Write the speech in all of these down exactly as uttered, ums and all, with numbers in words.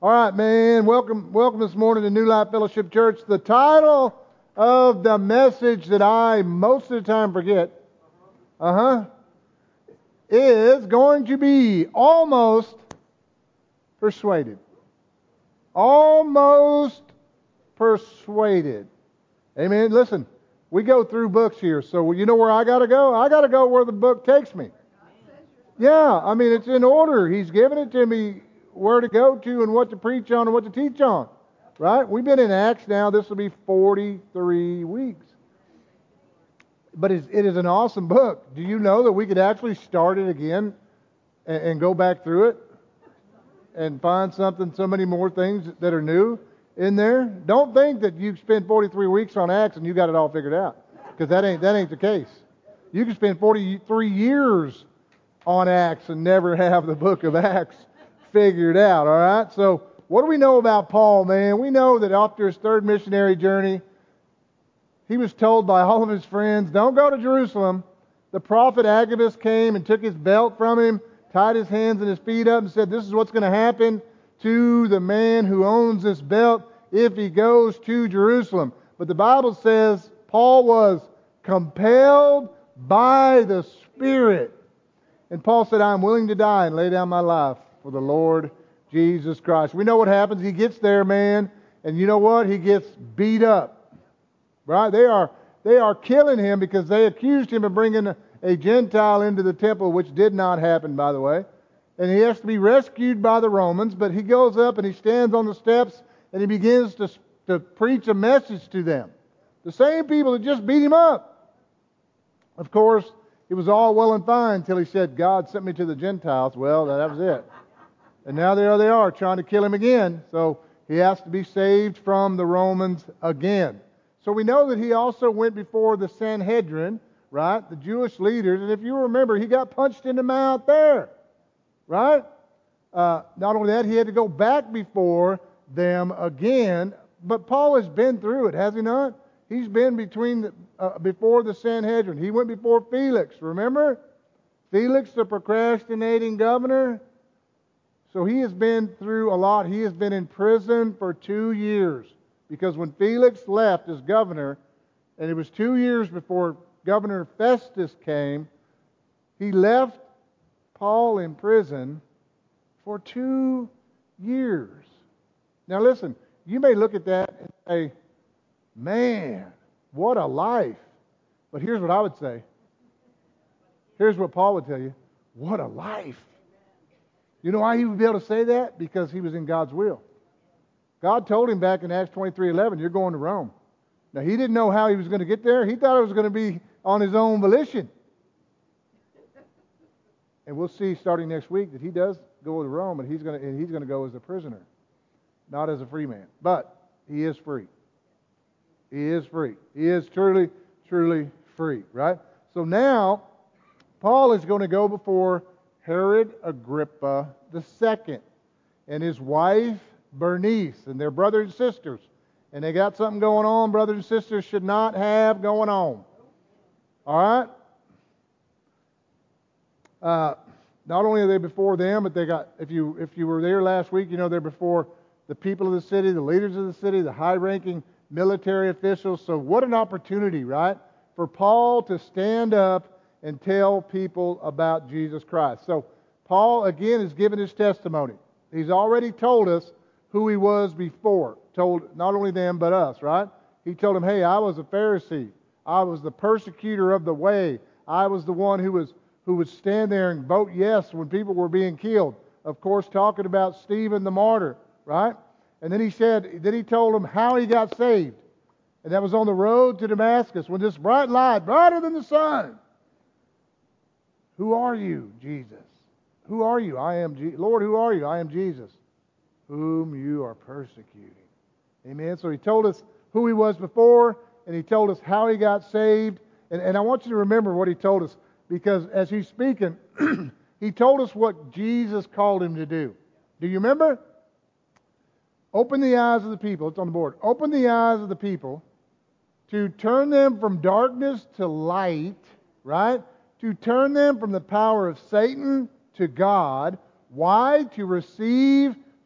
All right, man. Welcome, welcome this morning to New Life Fellowship Church. The title of the message that I most of the time forget, uh huh, is going to be almost persuaded. Almost persuaded. Amen. Listen, we go through books here, so you know where I got to go? I got to go where the book takes me. Yeah, I mean, it's in order. He's given it to me where to go to and what to preach on and what to teach on. Right? We've been in Acts now. This will be forty-three weeks. But it's, it is an awesome book. Do you know that we could actually start it again and, and go back through it and find something, so many more things that are new in there? Don't think that you spend forty-three weeks on Acts and you got it all figured out, because that ain't that ain't the case. You can spend forty-three years on Acts and never have the book of Acts figured out. All right. So what do we know about Paul, man? We know that after his third missionary journey, he was told by all of his friends, "Don't go to Jerusalem." The prophet Agabus came and took his belt from him, tied his hands and his feet up, and said, "This is what's going to happen to the man who owns this belt if he goes to Jerusalem." But the Bible says Paul was compelled by the Spirit. And Paul said, "I'm willing to die and lay down my life for the Lord Jesus Christ." We know what happens. He gets there, man, and you know what? He gets beat up. Right? They are they are killing him because they accused him of bringing a, a Gentile into the temple, which did not happen, by the way. And he has to be rescued by the Romans, but he goes up and he stands on the steps and he begins to, to preach a message to them. The same people that just beat him up. Of course, it was all well and fine until he said, "God sent me to the Gentiles." Well, that was it. And now there they are trying to kill him again. So he has to be saved from the Romans again. So we know that he also went before the Sanhedrin, right? The Jewish leaders. And if you remember, he got punched in the mouth there, right? Uh, not only that, he had to go back before them again. But Paul has been through it, has he not? He's been between the, uh, before the Sanhedrin. He went before Felix, remember? Felix, the procrastinating governor. So he has been through a lot. He has been in prison for two years. Because when Felix left as governor, and it was two years before Governor Festus came, he left Paul in prison for two years. Now listen, you may look at that and say, "Man, what a life." But here's what I would say. Here's what Paul would tell you. What a life. You know why he would be able to say that? Because he was in God's will. God told him back in Acts twenty-three eleven, "You're going to Rome." Now, he didn't know how he was going to get there. He thought it was going to be on his own volition. And we'll see starting next week that he does go to Rome, and he's going to, and he's going to go as a prisoner, not as a free man. But he is free. He is free. He is truly, truly free, right? So now, Paul is going to go before Herod Agrippa the Second and his wife Bernice, and their brothers and sisters. And they got something going on brothers and sisters should not have going on. All right? Uh, not only are they before them, but they got, if you if you were there last week, you know they're before the people of the city, the leaders of the city, the high-ranking military officials. So what an opportunity, right? For Paul to stand up and tell people about Jesus Christ. So Paul, again, is giving his testimony. He's already told us who he was before. Told not only them, but us, right? He told them, "Hey, I was a Pharisee. I was the persecutor of the way. I was the one who was who would stand there and vote yes when people were being killed." Of course, talking about Stephen the martyr, right? And then he said, then he told them how he got saved. And that was on the road to Damascus when this bright light, brighter than the sun. "Who are you, Jesus? Who are you? I am Je- Lord, who are you? I am Jesus, whom you are persecuting." Amen. So he told us who he was before, and he told us how he got saved. And, and I want you to remember what he told us, because as he's speaking, he told us what Jesus called him to do. Do you remember? Open the eyes of the people. It's on the board. Open the eyes of the people to turn them from darkness to light, right? To turn them from the power of Satan to God. Why? To receive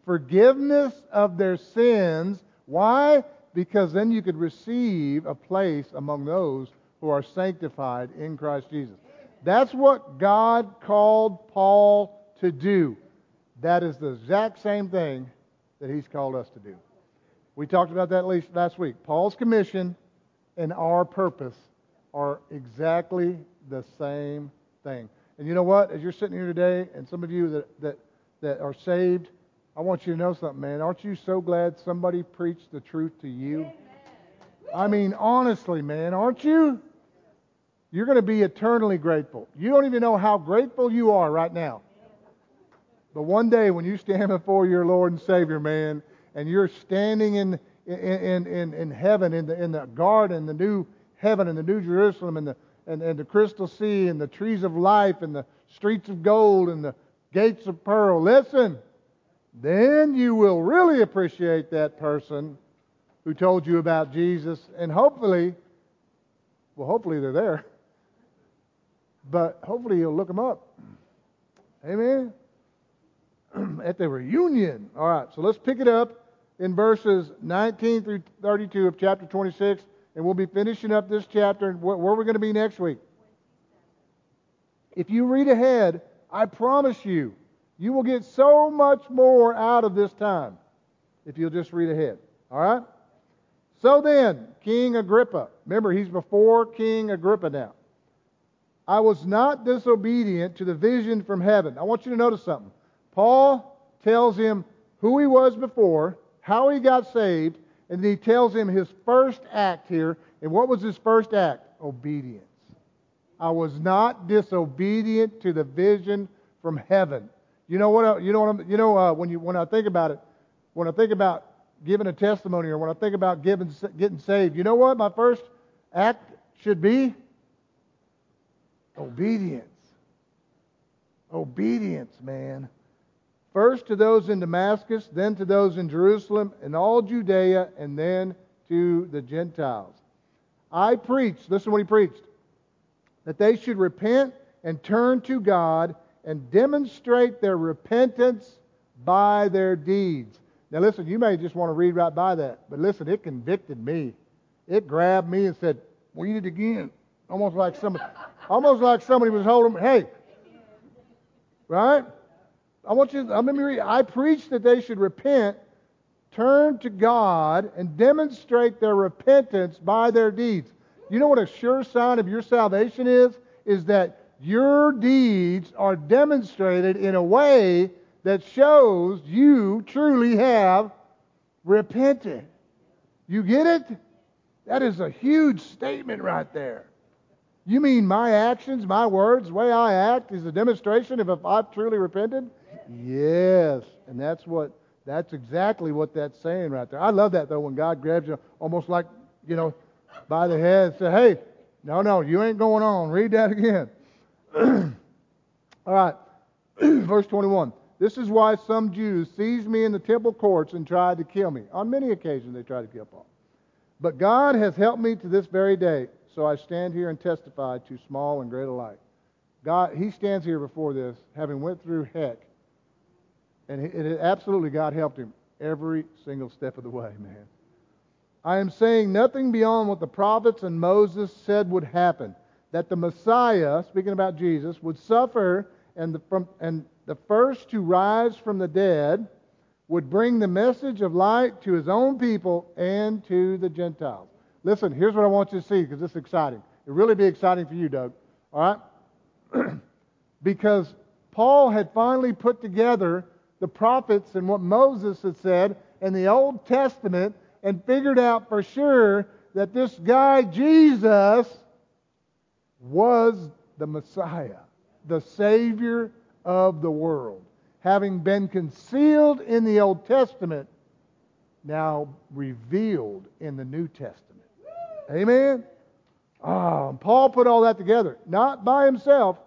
forgiveness of their sins. Why? Because then you could receive a place among those who are sanctified in Christ Jesus. That's what God called Paul to do. That is the exact same thing that He's called us to do. We talked about that last week. Paul's commission and our purpose are exactly the same thing. And you know what? As you're sitting here today, and some of you that, that, that are saved, I want you to know something, man. Aren't you so glad somebody preached the truth to you? I mean, honestly, man, aren't you? You're going to be eternally grateful. You don't even know how grateful you are right now. But one day when you stand before your Lord and Savior, man, and you're standing in in in, in heaven, in the in the garden, the new heaven and the new Jerusalem, and the and, and the crystal sea, and the trees of life, and the streets of gold, and the gates of pearl. Listen, then you will really appreciate that person who told you about Jesus, and hopefully, well, hopefully they're there, but hopefully you'll look them up. Amen. At the reunion. All right, so let's pick it up in verses nineteen through thirty-two of chapter twenty-six, and we'll be finishing up this chapter. And where we're going to be next week. If you read ahead, I promise you, you will get so much more out of this time if you'll just read ahead. All right? So then, King Agrippa, remember he's before King Agrippa now. I was not disobedient to the vision from heaven. I want you to notice something. Paul tells him who he was before, how he got saved, and then he tells him his first act here. And what was his first act? Obedience. I was not disobedient to the vision from heaven. You know what? You know what? I'm, you know uh, when you when I think about it, when I think about giving a testimony, or when I think about giving getting saved, you know what? My first act should be obedience. Obedience, man. First to those in Damascus, then to those in Jerusalem, and all Judea, and then to the Gentiles. I preached, listen to what he preached, that they should repent and turn to God and demonstrate their repentance by their deeds. Now listen, you may just want to read right by that, but listen, it convicted me. It grabbed me and said, read it again. Almost like somebody, almost like somebody was holding me. Hey, right? I want you. I'm going to read. I preach that they should repent, turn to God, and demonstrate their repentance by their deeds. You know what a sure sign of your salvation is? Is that your deeds are demonstrated in a way that shows you truly have repented. You get it? That is a huge statement right there. You mean my actions, my words, the way I act is a demonstration of if I've truly repented? Yes. And that's what that's exactly what that's saying right there. I love that though, when God grabs you almost like, you know, by the head and says, hey, no, no, you ain't going on. Read that again. All right. Verse twenty-one. This is why some Jews seized me in the temple courts and tried to kill me. On many occasions they tried to kill Paul. But God has helped me to this very day. So I stand here and testify to small and great alike. God, he stands here before this, having went through heck. And it, it, absolutely God helped him every single step of the way, man. I am saying nothing beyond what the prophets and Moses said would happen. That the Messiah, speaking about Jesus, would suffer, and the, from, and the first to rise from the dead would bring the message of light to his own people and to the Gentiles. Listen, here's what I want you to see, because this is exciting. It'll really be exciting for you, Doug. All right? Because Paul had finally put together the prophets and what Moses had said in the Old Testament and figured out for sure that this guy, Jesus, was the Messiah, the Savior of the world. Having been concealed in the Old Testament, now revealed in the New Testament. Amen? Oh, Paul put all that together. Not by himself.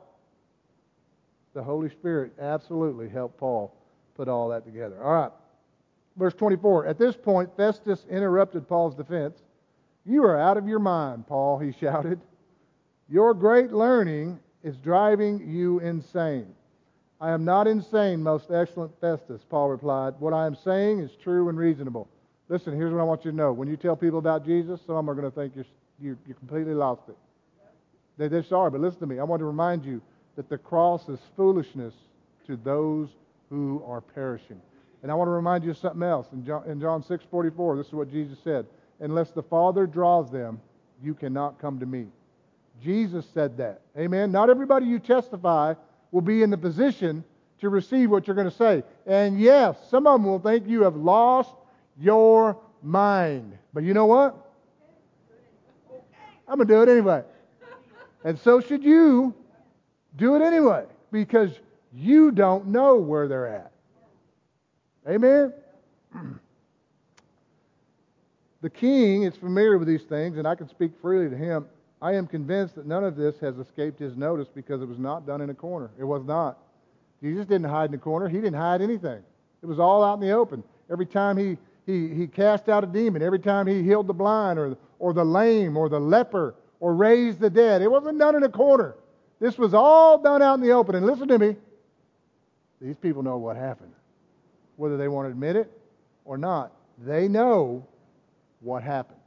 The Holy Spirit absolutely helped Paul put all that together. All right. Verse twenty-four. At this point, Festus interrupted Paul's defense. You are out of your mind, Paul, he shouted. Your great learning is driving you insane. I am not insane, most excellent Festus, Paul replied. What I am saying is true and reasonable. Listen, here's what I want you to know. When you tell people about Jesus, some of them are going to think you're, you, you completely lost it. They, they're sorry, but listen to me. I want to remind you that the cross is foolishness to those who are perishing. And I want to remind you of something else. In John, in John six forty-four, this is what Jesus said. Unless the Father draws them, you cannot come to me. Jesus said that. Amen? Not everybody you testify will be in the position to receive what you're going to say. And yes, some of them will think you have lost your mind. But you know what? I'm going to do it anyway. And so should you do it anyway, because you don't know where they're at. Amen? The king is familiar with these things, and I can speak freely to him. I am convinced that none of this has escaped his notice because it was not done in a corner. It was not. Jesus didn't hide in a corner. He didn't hide anything. It was all out in the open. Every time he, he, he cast out a demon, every time he healed the blind or, or the lame or the leper or raised the dead, it wasn't done in a corner. This was all done out in the open. And listen to me, these people know what happened. Whether they want to admit it or not, they know what happened.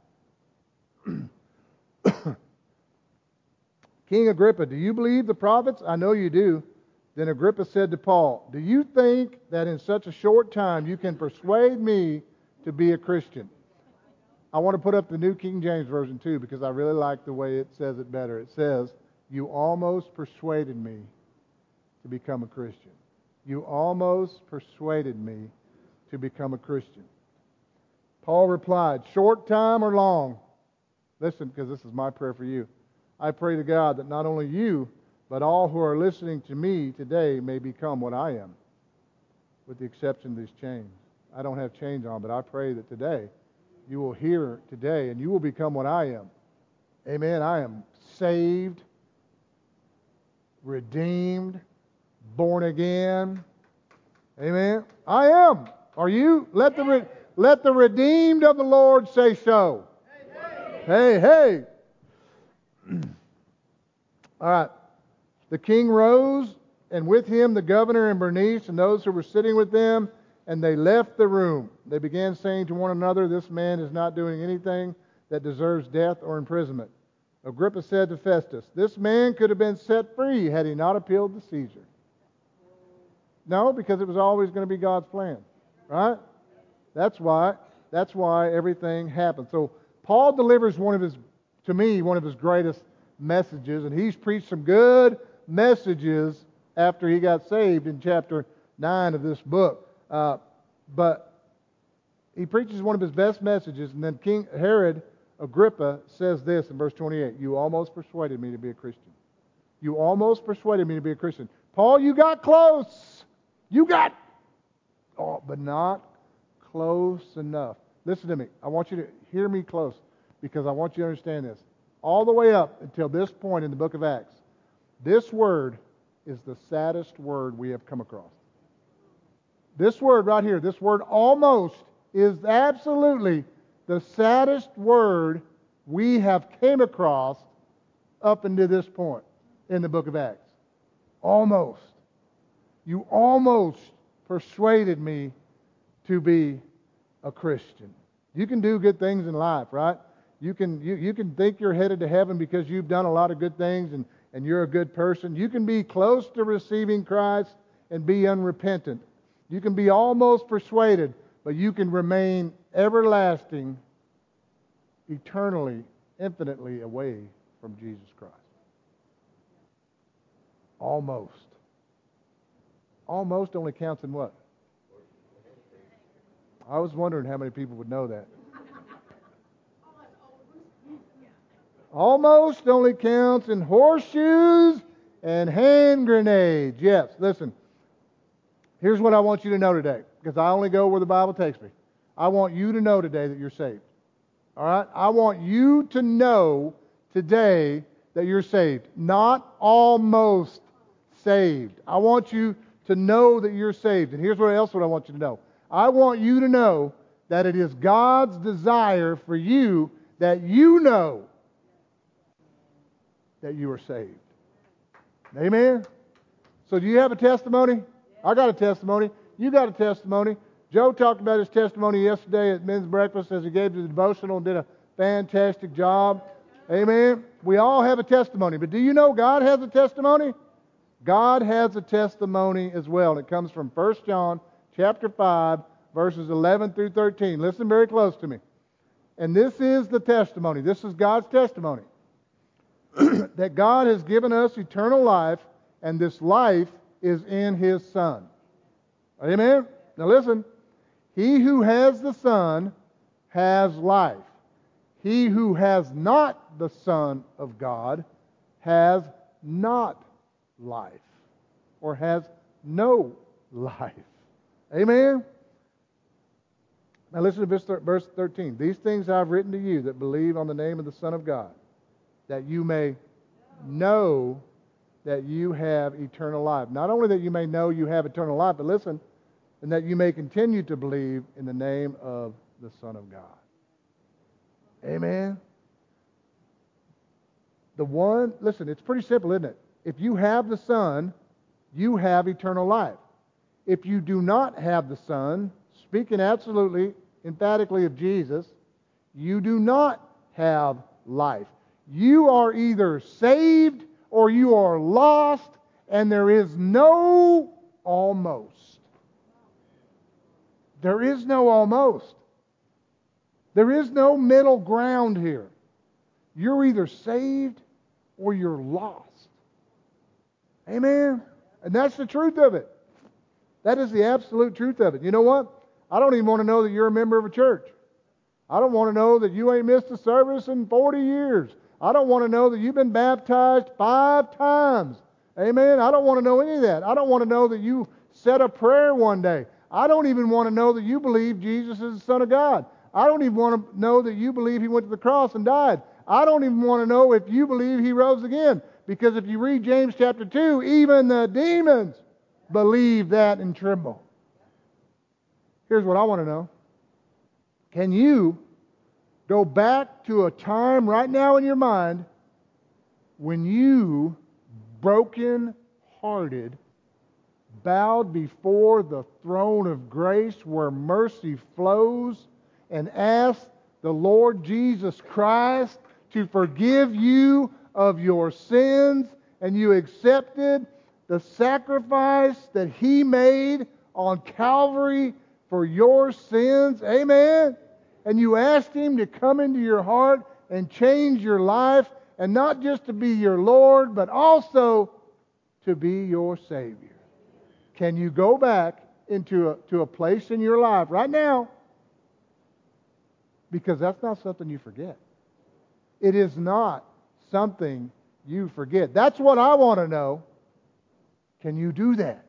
King Agrippa, do you believe the prophets? I know you do. Then Agrippa said to Paul, do you think that in such a short time you can persuade me to be a Christian? I want to put up the New King James Version too, because I really like the way it says it better. It says, you almost persuaded me to become a Christian. You almost persuaded me to become a Christian. Paul replied, short time or long? Listen, because this is my prayer for you. I pray to God that not only you, but all who are listening to me today may become what I am, with the exception of these chains. I don't have chains on, but I pray that today you will hear today and you will become what I am. Amen. I am saved, redeemed, born again. Amen. I am. Are you? Let the re- let the redeemed of the Lord say so. Hey, hey. All right. The king rose, and with him the governor and Bernice and those who were sitting with them, and they left the room. They began saying to one another, this man is not doing anything that deserves death or imprisonment. Agrippa said to Festus, this man could have been set free had he not appealed to Caesar. No, because it was always going to be God's plan. Right? That's why. That's why everything happened. So Paul delivers one of his, to me, one of his greatest messages, and he's preached some good messages after he got saved in chapter nine of this book. Uh, but he preaches one of his best messages, and then King Herod Agrippa says this in verse twenty-eight, you almost persuaded me to be a Christian. You almost persuaded me to be a Christian. Paul, you got close. You got, oh, but not close enough. Listen to me. I want you to hear me close, because I want you to understand this. All the way up until this point in the book of Acts, this word is the saddest word we have come across. This word right here, this word almost, is absolutely the saddest word we have came across up until this point in the book of Acts. Almost. You almost persuaded me to be a Christian. You can do good things in life, right? You can you, you can think you're headed to heaven because you've done a lot of good things and, and you're a good person. You can be close to receiving Christ and be unrepentant. You can be almost persuaded, but you can remain everlasting, eternally, infinitely away from Jesus Christ. Almost. Almost only counts in what? I was wondering how many people would know that. Almost only counts in horseshoes and hand grenades. Yes, listen. Here's what I want you to know today, because I only go where the Bible takes me. I want you to know today that you're saved. All right? I want you to know today that you're saved. Not almost saved. I want you to know that you're saved. And here's what else what I want you to know. I want you to know that it is God's desire for you that you know that you are saved. Amen? So do you have a testimony? I got a testimony. You got a testimony. Joe talked about his testimony yesterday at men's breakfast as he gave the devotional and did a fantastic job. Amen. We all have a testimony. But do you know God has a testimony? God has a testimony as well. And it comes from First John chapter five, verses eleven through thirteen. Listen very close to me. And this is the testimony. This is God's testimony. That God has given us eternal life, and this life is in His Son. Amen? Now listen. He who has the Son has life. He who has not the Son of God has not life, or has no life. Amen? Now listen to verse thirteen. These things I've written to you that believe on the name of the Son of God, that you may know that you have eternal life. Not only that you may know you have eternal life, but listen, and that you may continue to believe in the name of the Son of God. Amen? The one, listen, it's pretty simple, isn't it? If you have the Son, you have eternal life. If you do not have the Son, speaking absolutely, emphatically of Jesus, you do not have life. You are either saved or you are lost, and there is no almost. There is no almost. There is no middle ground here. You're either saved or you're lost. Amen? And that's the truth of it. That is the absolute truth of it. You know what? I don't even want to know that you're a member of a church. I don't want to know that you ain't missed a service in forty years. I don't want to know that you've been baptized five times. Amen? I don't want to know any of that. I don't want to know that you said a prayer one day. I don't even want to know that you believe Jesus is the Son of God. I don't even want to know that you believe He went to the cross and died. I don't even want to know if you believe He rose again. Because if you read James chapter two, even the demons believe that and tremble. Here's what I want to know. Can you go back to a time right now in your mind when you, broken-hearted, bowed before the throne of grace where mercy flows and asked the Lord Jesus Christ to forgive you of your sins, and you accepted the sacrifice that He made on Calvary for your sins? Amen? And you asked Him to come into your heart and change your life, and not just to be your Lord, but also to be your Savior. Can you go back into a, to a place in your life right now? Because that's not something you forget. It is not something you forget. That's what I want to know. Can you do that?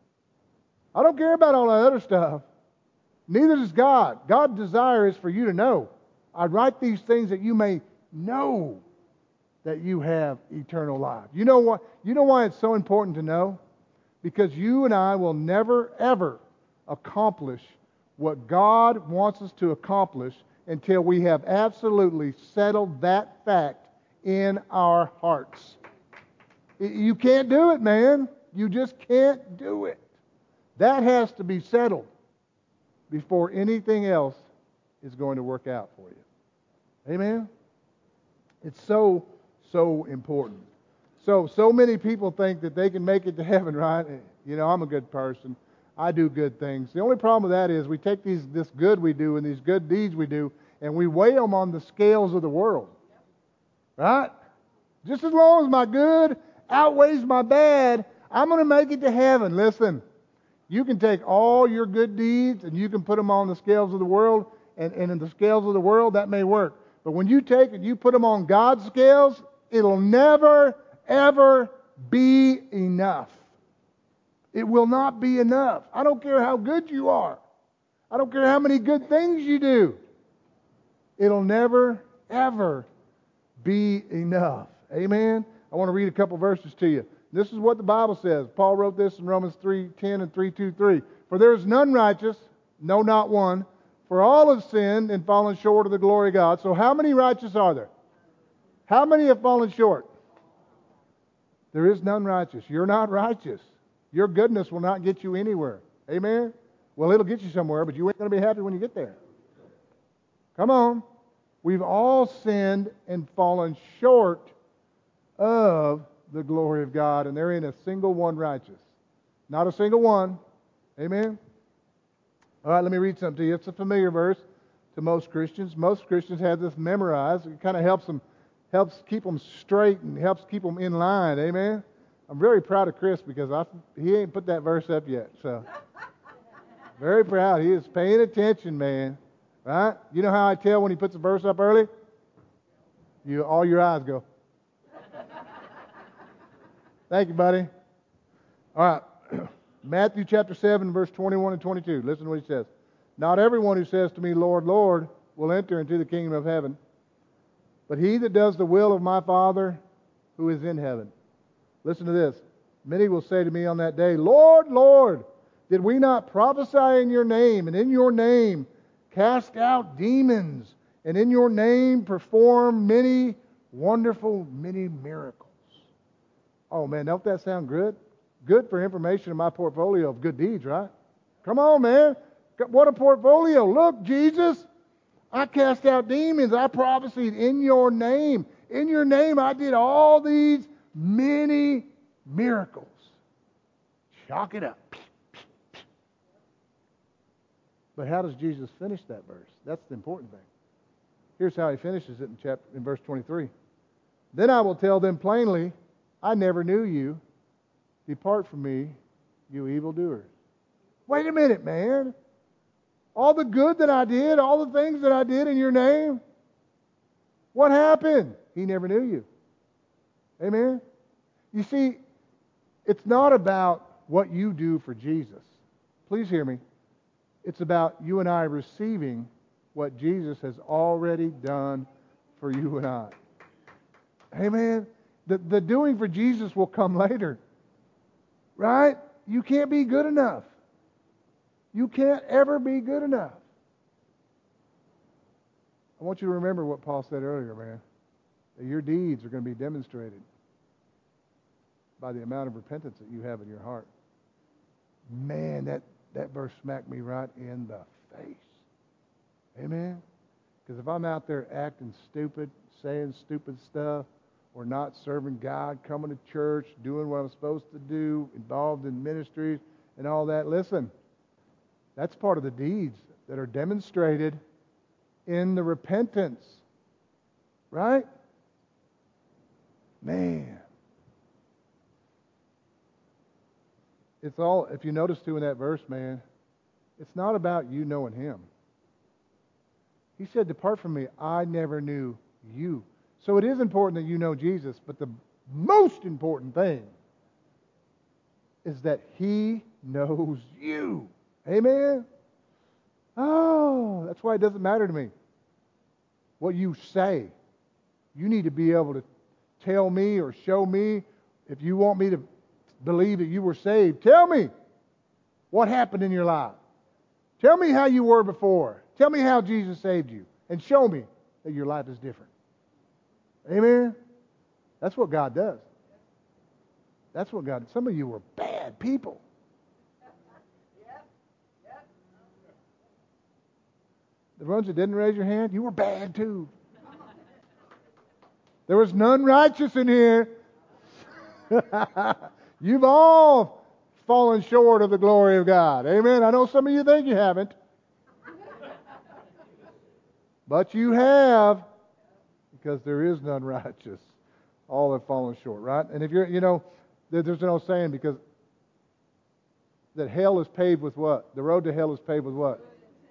I don't care about all that other stuff. Neither does God. God's desire is for you to know. I write these things that you may know that you have eternal life. You know what? You know why it's so important to know? Because you and I will never, ever accomplish what God wants us to accomplish until we have absolutely settled that fact in our hearts. You can't do it, man. You just can't do it. That has to be settled before anything else is going to work out for you. Amen? It's so, so important. So, so many people think that they can make it to heaven, right? You know, I'm a good person. I do good things. The only problem with that is we take these this good we do and these good deeds we do, and we weigh them on the scales of the world. Right? Just as long as my good outweighs my bad, I'm going to make it to heaven. Listen, you can take all your good deeds and you can put them on the scales of the world, and, and in the scales of the world, that may work. But when you take and you put them on God's scales, it'll never, ever be enough. It will not be enough. I don't care how good you are. I don't care how many good things you do. It'll never, ever be enough. Amen? I want to read a couple verses to you. This is what the Bible says. Paul wrote this in Romans three ten and three twenty-three. For there is none righteous, no, not one. For all have sinned and fallen short of the glory of God. So how many righteous are there? How many have fallen short? There is none righteous. You're not righteous. Your goodness will not get you anywhere. Amen? Well, it'll get you somewhere, but you ain't going to be happy when you get there. Come on. We've all sinned and fallen short of the glory of God, and there ain't a single one righteous. Not a single one. Amen? All right, let me read something to you. It's a familiar verse to most Christians. Most Christians have this memorized. It kind of helps them, helps keep them straight and helps keep them in line. Amen? I'm very proud of Chris because I, he ain't put that verse up yet. So, very proud. He is paying attention, man. Right? You know how I tell when he puts a verse up early? You, all your eyes go. Thank you, buddy. All right. Matthew chapter seven, verse twenty-one and twenty-two. Listen to what he says. Not everyone who says to me, Lord, Lord, will enter into the kingdom of heaven, but he that does the will of my Father who is in heaven. Listen to this. Many will say to me on that day, Lord, Lord, did we not prophesy in your name, and in your name cast out demons, and in your name perform many wonderful, many miracles? Oh man, don't that sound good? Good for information in my portfolio of good deeds, right? Come on, man. What a portfolio. Look, Jesus, I cast out demons. I prophesied in your name. In your name, I did all these many miracles. Chalk it up. But how does Jesus finish that verse? That's the important thing. Here's how he finishes it in chapter in verse twenty-three. Then I will tell them plainly, I never knew you. Depart from me, you evildoers. Wait a minute, man. All the good that I did, all the things that I did in your name, what happened? He never knew you. Amen? You see, it's not about what you do for Jesus. Please hear me. It's about you and I receiving what Jesus has already done for you and I. Amen? The, the doing for Jesus will come later. Right? You can't be good enough. You can't ever be good enough. I want you to remember what Paul said earlier, man. That your deeds are going to be demonstrated by the amount of repentance that you have in your heart. Man, that, that verse smacked me right in the face. Amen? Because if I'm out there acting stupid, saying stupid stuff, or not serving God, coming to church, doing what I'm supposed to do, involved in ministries and all that, listen, that's part of the deeds that are demonstrated in the repentance. Right? Man. It's all, if you notice too in that verse, man, it's not about you knowing Him. He said, depart from me, I never knew you. So it is important that you know Jesus, but the most important thing is that He knows you. Amen? Oh, that's why it doesn't matter to me what you say. You need to be able to tell me or show me, if you want me to believe that you were saved, tell me what happened in your life. Tell me how you were before. Tell me how Jesus saved you. And show me that your life is different. Amen? That's what God does. That's what God does. Some of you were bad people. The ones that didn't raise your hand, you were bad too. There was none righteous in here. You've all fallen short of the glory of God. Amen? I know some of you think you haven't. But you have. Because there is none righteous. All have fallen short, right? And if you're, you know, there's no saying because that hell is paved with what? The road to hell is paved with what?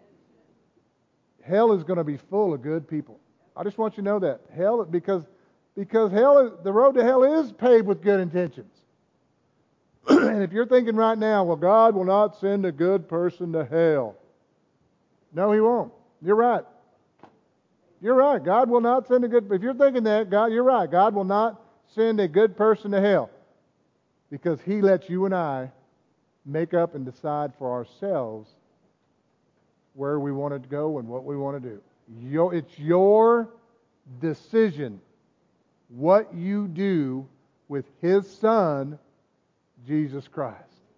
Hell is going to be full of good people. I just want you to know that. Hell, because, because hell is, the road to hell is paved with good intentions. And if you're thinking right now, well, God will not send a good person to hell. No, He won't. You're right. You're right. God will not send a good... If you're thinking that, God, you're right. God will not send a good person to hell. Because He lets you and I make up and decide for ourselves where we want to go and what we want to do. Your, it's your decision what you do with His Son, Jesus Christ.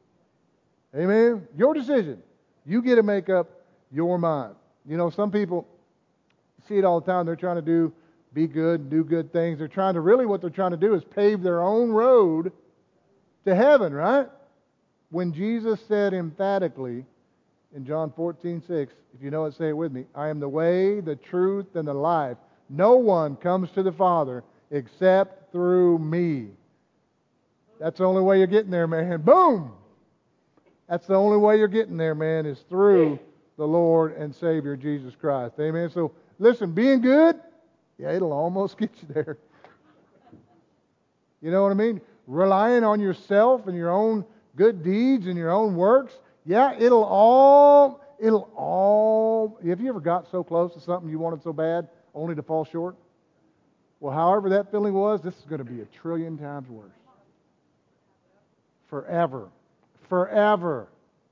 Amen? Your decision. You get to make up your mind. You know, some people see it all the time. They're trying to do, be good, do good things. They're trying to, really what they're trying to do is pave their own road to heaven, right? When Jesus said emphatically in John fourteen six, if you know it, say it with me, I am the way, the truth, and the life. No one comes to the Father except through me. That's the only way you're getting there, man. Boom! That's the only way you're getting there, man, is through the Lord and Savior Jesus Christ. Amen. So, listen, being good, yeah, it'll almost get you there. You know what I mean? Relying on yourself and your own good deeds and your own works, yeah, it'll all, it'll all, have you ever got so close to something you wanted so bad, only to fall short? Well, however that feeling was, this is going to be a trillion times worse. Forever. Forever.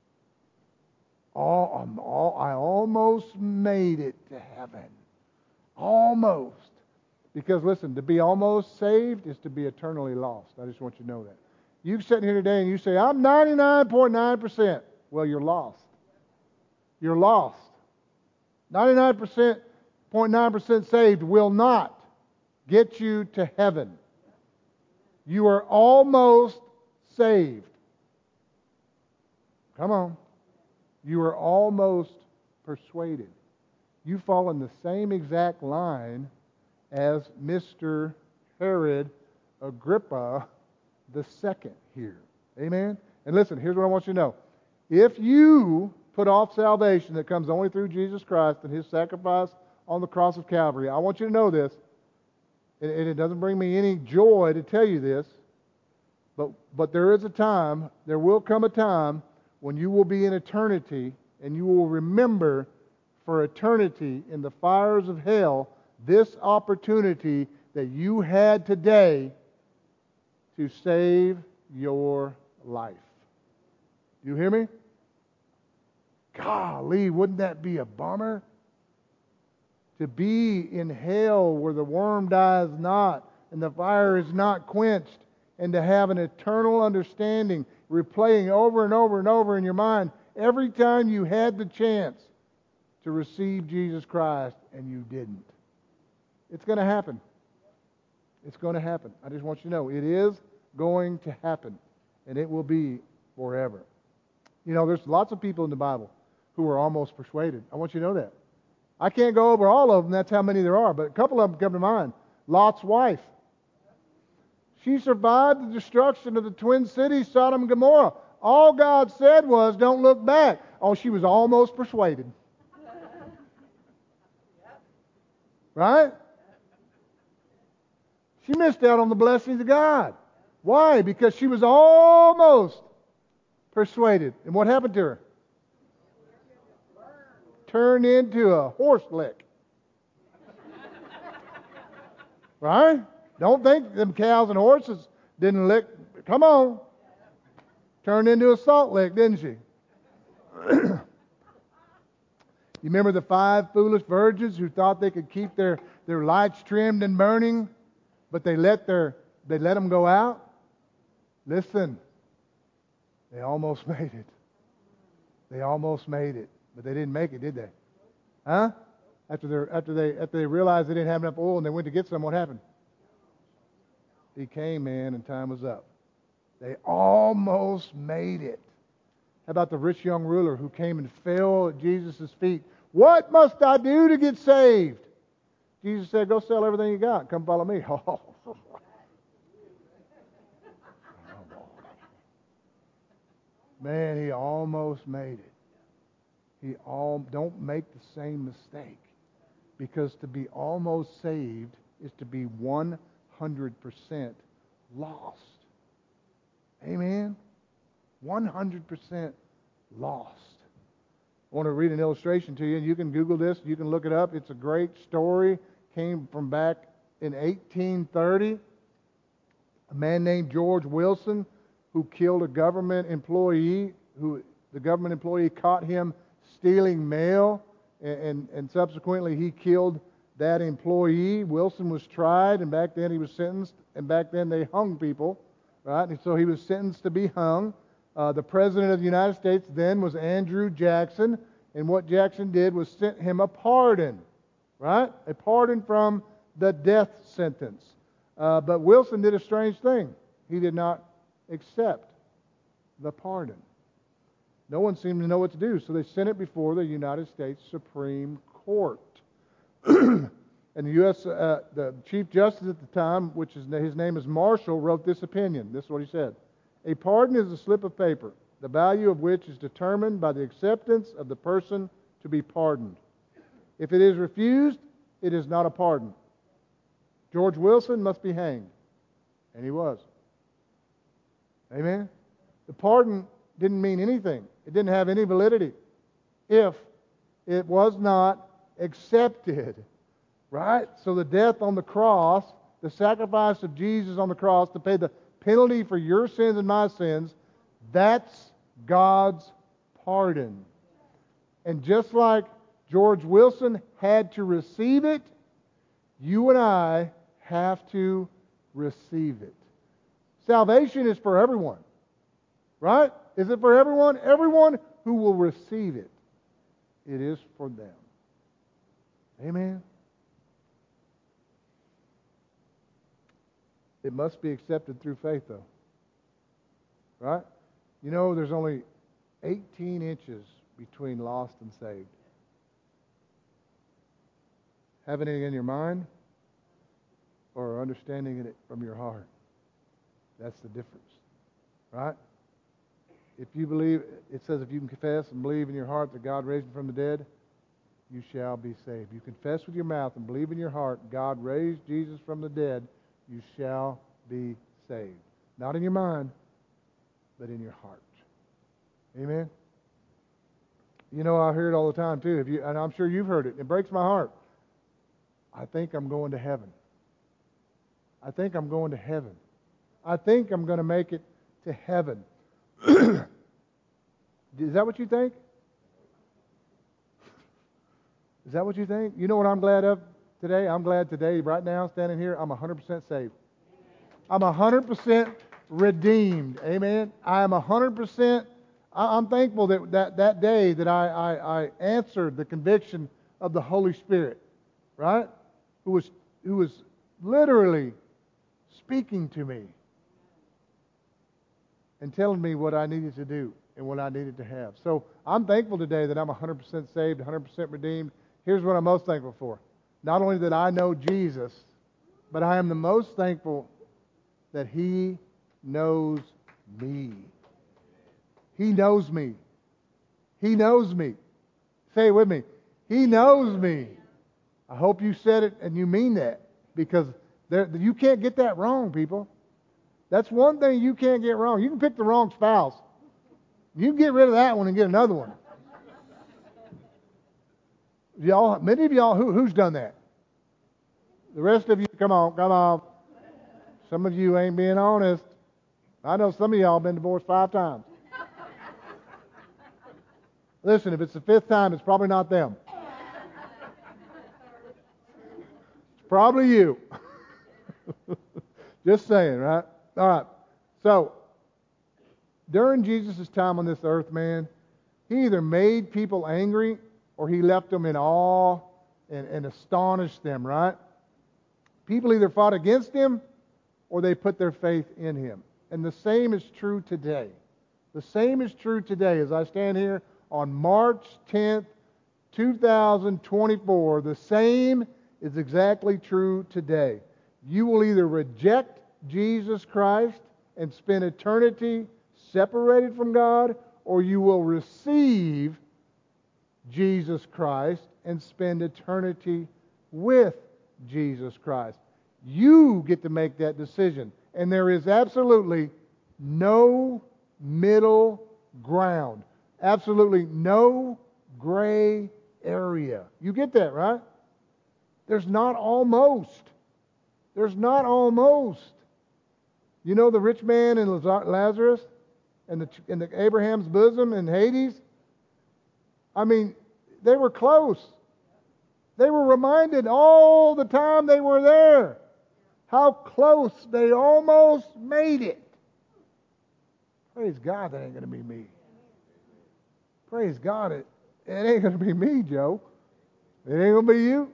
All, um, all, I almost made it to heaven. Almost. Because listen, to be almost saved is to be eternally lost. I just want you to know that. You sitting here today and you say, I'm ninety-nine point nine percent. Well, you're lost. You're lost. ninety-nine point nine percent saved will not get you to heaven. You are almost saved. Come on. You are almost persuaded. You fall in the same exact line as Mister Herod Agrippa the second here. Amen? And listen, here's what I want you to know. If you put off salvation that comes only through Jesus Christ and His sacrifice on the cross of Calvary, I want you to know this, and it doesn't bring me any joy to tell you this, but, but there is a time, there will come a time when you will be in eternity and you will remember for eternity in the fires of hell this opportunity that you had today to save your life. Do you hear me? Golly, wouldn't that be a bummer? To be in hell where the worm dies not and the fire is not quenched, and to have an eternal understanding replaying over and over and over in your mind every time you had the chance to receive Jesus Christ and you didn't. It's going to happen. It's going to happen. I just want you to know it is going to happen, and it will be forever. You know, there's lots of people in the Bible who are almost persuaded. I want you to know that. I can't go over all of them. That's how many there are, but a couple of them come to mind. Lot's wife. She survived the destruction of the twin cities, Sodom and Gomorrah. All God said was, don't look back. Oh, she was almost persuaded. Right? She missed out on the blessings of God. Why? Because she was almost persuaded. And what happened to her? Turned into a horse lick. Right? Don't think them cows and horses didn't lick. Come on. Turned into a salt lick, didn't she? You remember the five foolish virgins who thought they could keep their, their lights trimmed and burning, but they let their they let them go out? Listen, they almost made it. They almost made it, but they didn't make it, did they? Huh? After they after they after they realized they didn't have enough oil and they went to get some, what happened? He came, man, and time was up. They almost made it. How about the rich young ruler who came and fell at Jesus' feet? What must I do to get saved? Jesus said, go sell everything you got. Come follow me. Oh. Man, he almost made it. He all don't make the same mistake. Because to be almost saved is to be one hundred percent lost. Amen? one hundred percent lost. I want to read an illustration to you, and you can Google this. You can look it up. It's a great story. Came from back in eighteen thirty. A man named George Wilson who killed a government employee. Who the government employee caught him stealing mail, and, and, and subsequently he killed that employee. Wilson was tried, and back then he was sentenced, and back then they hung people, right? And so he was sentenced to be hung. Uh, the President of the United States then was Andrew Jackson, and what Jackson did was sent him a pardon, right? A pardon from the death sentence. Uh, but Wilson did a strange thing. He did not accept the pardon. No one seemed to know what to do, so they sent it before the United States Supreme Court. And the U S Uh, the Chief Justice at the time, which is his name is Marshall, wrote this opinion. This is what he said: "A pardon is a slip of paper, the value of which is determined by the acceptance of the person to be pardoned. If it is refused, it is not a pardon. George Wilson must be hanged." And he was. Amen? The pardon didn't mean anything. It didn't have any validity if it was not accepted. Right? So the death on the cross, the sacrifice of Jesus on the cross to pay the penalty for your sins and my sins, that's God's pardon. And just like George Wilson had to receive it, you and I have to receive it. Salvation is for everyone. Right? Is it for everyone? Everyone who will receive it. It is for them. Amen? It must be accepted through faith, though. Right? You know, there's only eighteen inches between lost and saved. Having it in your mind or understanding it from your heart. That's the difference. Right? If you believe, it says if you can confess and believe in your heart that God raised him from the dead, you shall be saved. You confess with your mouth and believe in your heart God raised Jesus from the dead, you shall be saved. Not in your mind, but in your heart. Amen? You know, I hear it all the time too, if you, and I'm sure you've heard it. It breaks my heart. I think I'm going to heaven. I think I'm going to heaven. I think I'm going to make it to heaven. Is that what you think? Is that what you think? You know what I'm glad of today? I'm glad today, right now, standing here, I'm one hundred percent saved. I'm one hundred percent redeemed. Amen? I am one hundred percent. I'm thankful that that, that day that I, I, I answered the conviction of the Holy Spirit, right? Who was, who was literally speaking to me and telling me what I needed to do and what I needed to have. So I'm thankful today that I'm one hundred percent saved, one hundred percent redeemed. Here's what I'm most thankful for. Not only that I know Jesus, but I am the most thankful that He knows me. He knows me. He knows me. Say it with me. He knows me. I hope you said it and you mean that, because there, you can't get that wrong, people. That's one thing you can't get wrong. You can pick the wrong spouse. You can get rid of that one and get another one. Y'all, many of y'all, who, who's done that? The rest of you, come on, come on. Some of you ain't being honest. I know some of y'all been divorced five times. Listen, if it's the fifth time, it's probably not them. It's probably you. Just saying, right? All right. So, during Jesus' time on this earth, man, He either made people angry or He left them in awe and, and astonished them, right? People either fought against Him or they put their faith in Him. And the same is true today. The same is true today as I stand here on March tenth, two thousand twenty-four. The same is exactly true today. You will either reject Jesus Christ and spend eternity separated from God, or you will receive Jesus Christ and spend eternity with Jesus Christ. You get to make that decision. And there is absolutely no middle ground. Absolutely no gray area. You get that, right? There's not almost. There's not almost. You know the rich man and Lazarus and the, and the Abraham's bosom in Hades? I mean, they were close. They were reminded all the time they were there how close they almost made it. Praise God, that ain't going to be me. Praise God, it, it ain't going to be me, Joe. It ain't going to be you.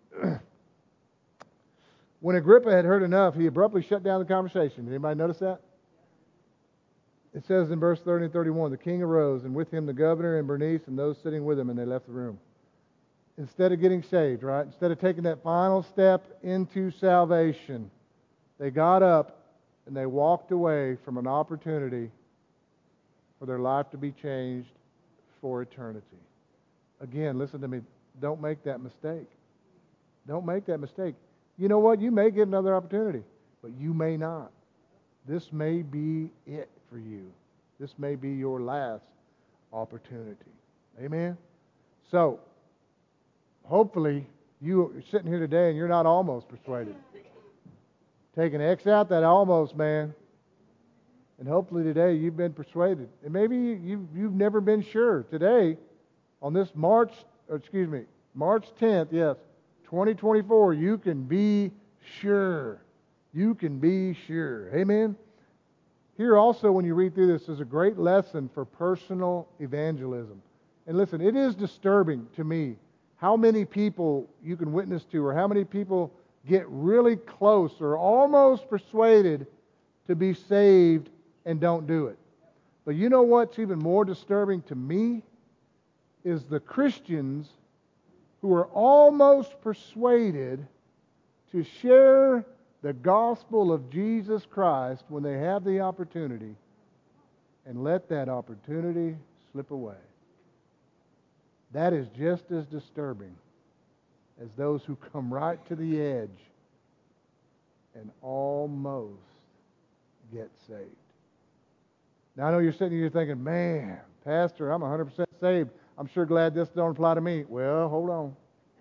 When Agrippa had heard enough, he abruptly shut down the conversation. Did anybody notice that? It says in verse thirty and thirty-one, the king arose, and with him the governor and Bernice and those sitting with him, and they left the room. Instead of getting saved, right? Instead of taking that final step into salvation, they got up and they walked away from an opportunity for their life to be changed for eternity. Again, listen to me. Don't make that mistake. Don't make that mistake. You know what? You may get another opportunity, but you may not. This may be it for you. This may be your last opportunity. Amen? So, hopefully, you are sitting here today and you're not almost persuaded. Take an X out that almost, man. And hopefully today you've been persuaded. And maybe you've, you've never been sure. Today, on this March, or excuse me, March tenth, yes, twenty twenty-four, you can be sure. You can be sure. Amen? Here also, when you read through this, is a great lesson for personal evangelism. And listen, it is disturbing to me how many people you can witness to, or how many people get really close or almost persuaded to be saved and don't do it. But you know what's even more disturbing to me is the Christians who are almost persuaded to share the gospel of Jesus Christ when they have the opportunity and let that opportunity slip away. That is just as disturbing as those who come right to the edge and almost get saved. Now, I know you're sitting here thinking, man, Pastor, I'm one hundred percent saved. I'm sure glad this don't apply to me. Well, hold on.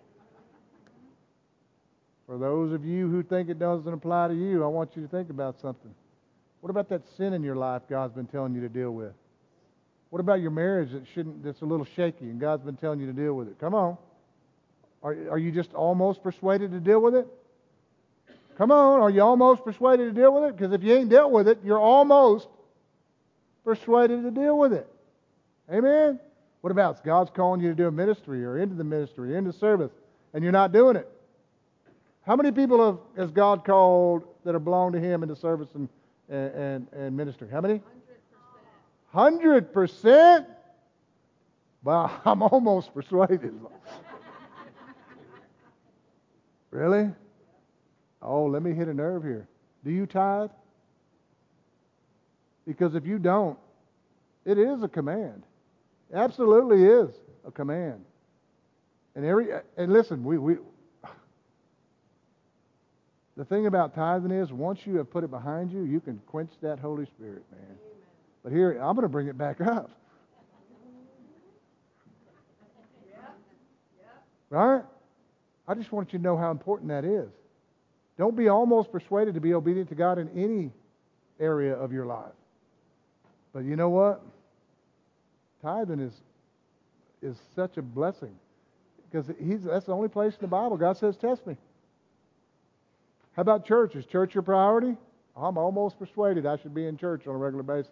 For those of you who think it doesn't apply to you, I want you to think about something. What about that sin in your life God's been telling you to deal with? What about your marriage that shouldn't, that's a little shaky and God's been telling you to deal with it? Come on. Are, are you just almost persuaded to deal with it? Come on, are you almost persuaded to deal with it? Because if you ain't dealt with it, you're almost persuaded to deal with it. Amen? What about God's calling you to do a ministry or into the ministry, into service, and you're not doing it? How many people have, has God called that are belong to Him into service and, and, and ministry? How many? one hundred percent? Well, I'm almost persuaded. Really? Oh, let me hit a nerve here. Do you tithe? Because if you don't, it is a command. Absolutely is a command. And every and listen, we we the thing about tithing is once you have put it behind you, you can quench that Holy Spirit, man. Amen. But here, I'm going to bring it back up. Yeah. Yeah. Right? I just want you to know how important that is. Don't be almost persuaded to be obedient to God in any area of your life. But you know what? Tithing is is such a blessing. Because he's that's the only place in the Bible God says, test me. How about church? Is church your priority? I'm almost persuaded I should be in church on a regular basis.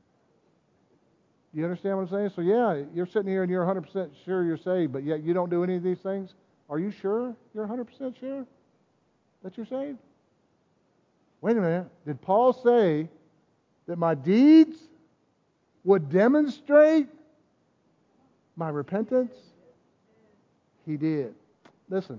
You understand what I'm saying? So yeah, you're sitting here and you're one hundred percent sure you're saved, but yet you don't do any of these things. Are you sure you're one hundred percent sure that you're saved? Wait a minute. Did Paul say that my deeds would demonstrate my repentance? He did. Listen.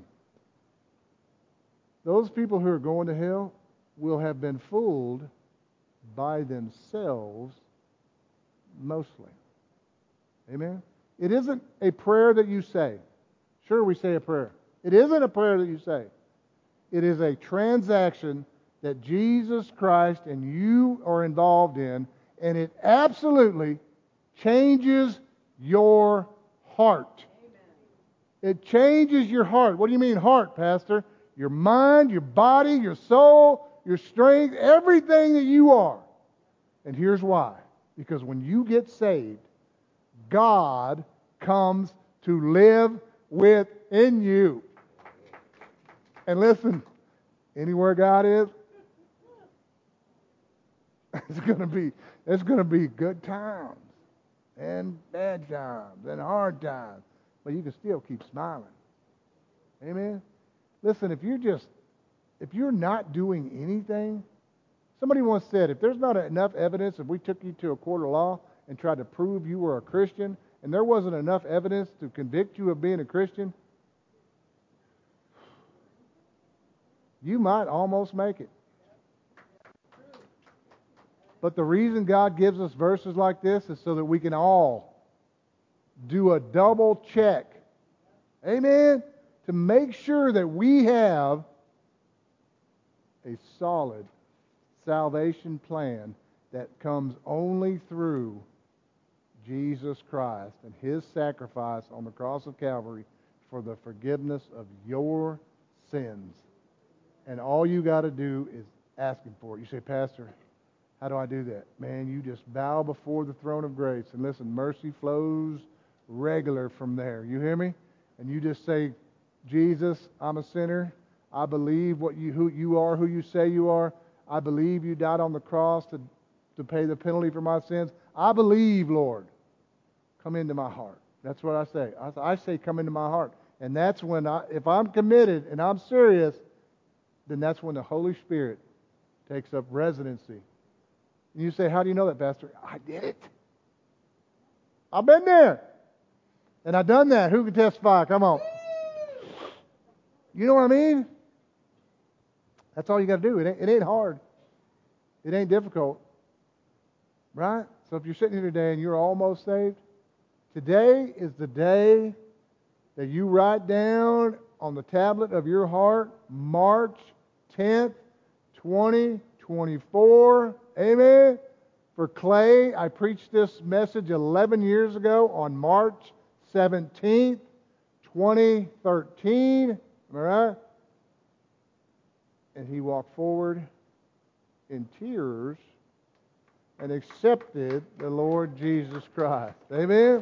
Those people who are going to hell will have been fooled by themselves mostly. Amen? It isn't a prayer that you say. Sure, we say a prayer. It isn't a prayer that you say. It is a transaction that Jesus Christ and you are involved in, and it absolutely changes your heart. Amen. It changes your heart. What do you mean heart, Pastor? Your mind, your body, your soul, your strength, everything that you are. And here's why. Because when you get saved, God comes to live within you. And listen, anywhere God is, it's going to be It's going to be good times and bad times and hard times. But you can still keep smiling. Amen? Listen, if you're just, if you're not doing anything, somebody once said, if there's not enough evidence, if we took you to a court of law and tried to prove you were a Christian, and there wasn't enough evidence to convict you of being a Christian, you might almost make it. But the reason God gives us verses like this is so that we can all do a double check. Amen? To make sure that we have a solid salvation plan that comes only through Jesus Christ and His sacrifice on the cross of Calvary for the forgiveness of your sins. And all you got to do is ask Him for it. You say, Pastor, how do I do that? Man, you just bow before the throne of grace. And listen, mercy flows regular from there. You hear me? And you just say, Jesus, I'm a sinner. I believe what you who you are, who you say you are. I believe you died on the cross to, to pay the penalty for my sins. I believe, Lord. Come into my heart. That's what I say. I, I say come into my heart. And that's when, I, if I'm committed and I'm serious, then that's when the Holy Spirit takes up residency. And you say, how do you know that, Pastor? I did it. I've been there. And I've done that. Who can testify? Come on. You know what I mean? That's all you got to do. It ain't, it ain't hard. It ain't difficult. Right? So if you're sitting here today and you're almost saved, today is the day that you write down on the tablet of your heart, March tenth, twenty twenty-four. Amen? For Clay, I preached this message eleven years ago on March seventeenth, twenty thirteen. Am I right? And he walked forward in tears and accepted the Lord Jesus Christ. Amen?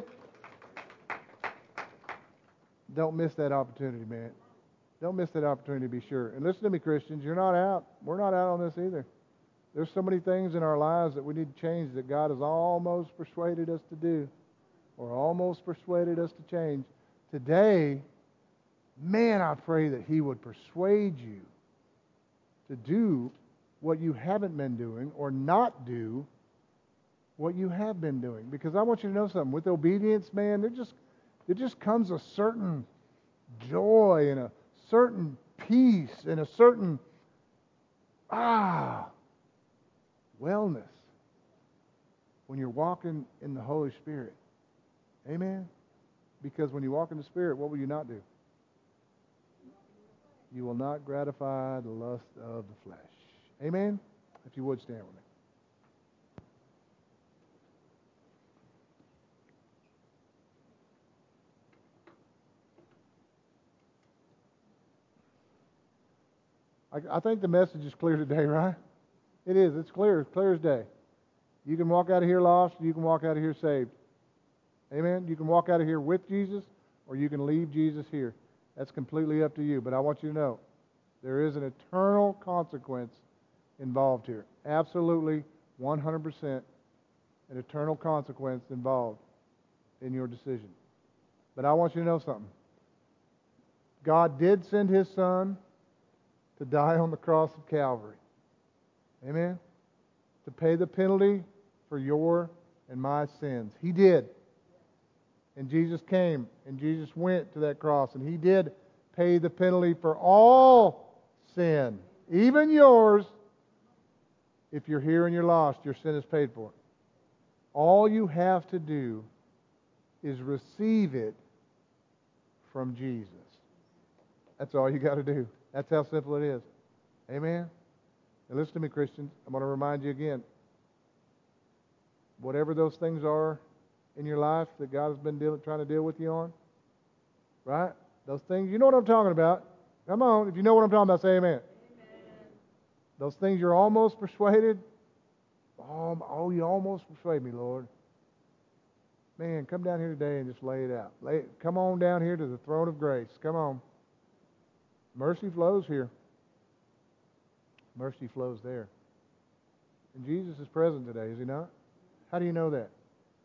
Don't miss that opportunity, man. Don't miss that opportunity, be sure. And listen to me, Christians, you're not out. We're not out on this either. There's so many things in our lives that we need to change that God has almost persuaded us to do or almost persuaded us to change. Today, man, I pray that He would persuade you to do what you haven't been doing or not do what you have been doing. Because I want you to know something. With obedience, man, there just, there just comes a certain joy and a certain peace and a certain, ah, wellness when you're walking in the Holy Spirit. Amen? Because when you walk in the Spirit, what will you not do? You will not gratify the lust of the flesh. Amen? If you would stand with me. I, I think the message is clear today, right? It is. It's clear. It's clear as day. You can walk out of here lost. You can walk out of here saved. Amen? You can walk out of here with Jesus, or you can leave Jesus here. That's completely up to you. But I want you to know, there is an eternal consequence involved here. Absolutely, one hundred percent an eternal consequence involved in your decision. But I want you to know something. God did send His Son to die on the cross of Calvary. Amen? To pay the penalty for your and my sins. He did. And Jesus came, and Jesus went to that cross, and He did pay the penalty for all sin, even yours. If you're here and you're lost, your sin is paid for. All you have to do is receive it from Jesus. That's all you got to do. That's how simple it is. Amen? Now listen to me, Christians. I'm going to remind you again. Whatever those things are in your life that God has been deal, trying to deal with you on, right? Those things, you know what I'm talking about. Come on, if you know what I'm talking about, say amen. Amen. Those things you're almost persuaded. Oh, oh, you almost persuade me, Lord. Man, come down here today and just lay it out. Lay it, come on down here to the throne of grace. Come on. Mercy flows here. Mercy flows there. And Jesus is present today, is He not? How do you know that?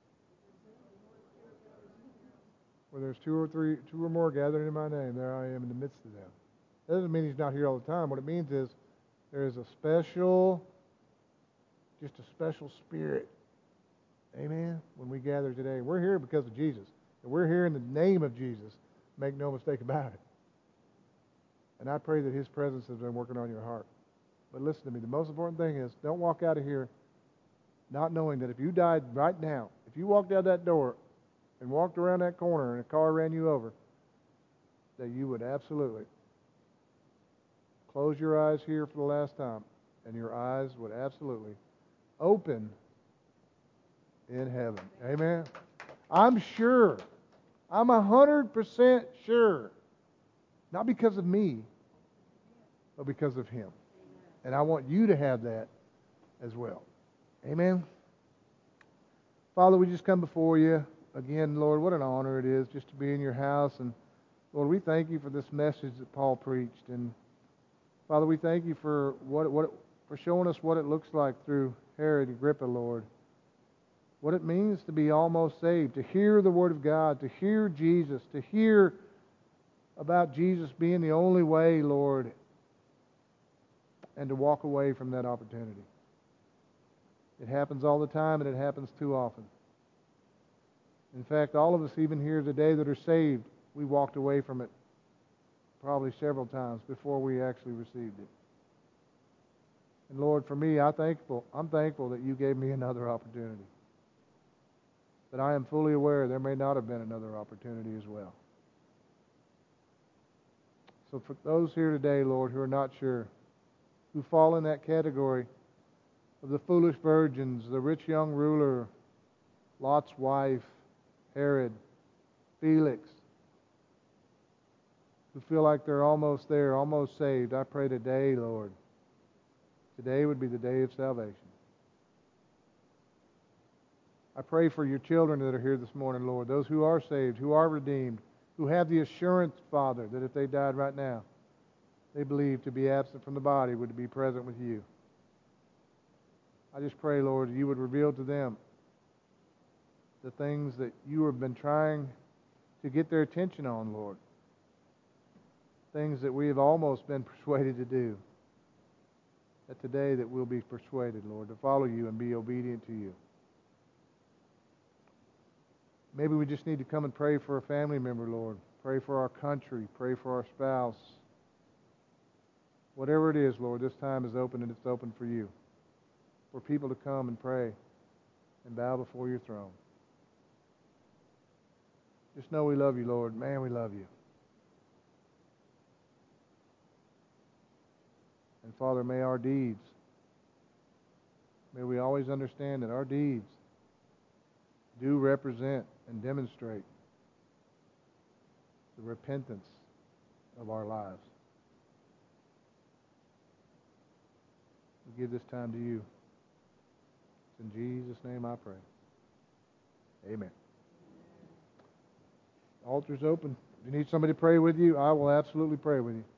Where there's two or three, two or more gathered in my name, there I am in the midst of them. That doesn't mean he's not here all the time. What it means is there is a special, just a special spirit. Amen? When we gather today. We're here because of Jesus. And we're here in the name of Jesus. Make no mistake about it. And I pray that His presence has been working on your heart. But listen to me. The most important thing is don't walk out of here not knowing that if you died right now, if you walked out that door and walked around that corner and a car ran you over, that you would absolutely close your eyes here for the last time, and your eyes would absolutely open in heaven. Amen? I'm sure. I'm a hundred percent sure. Not because of me, but because of Him. And I want you to have that as well. Amen? Father, we just come before you. Again, Lord, what an honor it is just to be in your house. And Lord, we thank you for this message that Paul preached. And Father, we thank you for what what for showing us what it looks like through Herod Agrippa, Lord. What it means to be almost saved, to hear the Word of God, to hear Jesus, to hear about Jesus being the only way, Lord, and to walk away from that opportunity. It happens all the time, and it happens too often. In fact, all of us even here today that are saved, we walked away from it probably several times before we actually received it. And Lord, for me, I'm thankful. I'm thankful that you gave me another opportunity. But I am fully aware there may not have been another opportunity as well. So for those here today, Lord, who are not sure, who fall in that category of the foolish virgins, the rich young ruler, Lot's wife, Herod, Felix, who feel like they're almost there, almost saved, I pray today, Lord, today would be the day of salvation. I pray for your children that are here this morning, Lord, those who are saved, who are redeemed, who have the assurance, Father, that if they died right now, they believe to be absent from the body would be present with you. I just pray, Lord, you would reveal to them the things that you have been trying to get their attention on, Lord. Things that we have almost been persuaded to do. That today that we'll be persuaded, Lord, to follow you and be obedient to you. Maybe we just need to come and pray for a family member, Lord. Pray for our country. Pray for our spouse. Whatever it is, Lord, this time is open and it's open for you. For people to come and pray and bow before your throne. Just know we love you, Lord. Man, we love you. And Father, may our deeds, may we always understand that our deeds do represent and demonstrate the repentance of our lives. We give this time to you. It's in Jesus' name I pray. Amen. The altar's open. If you need somebody to pray with you, I will absolutely pray with you.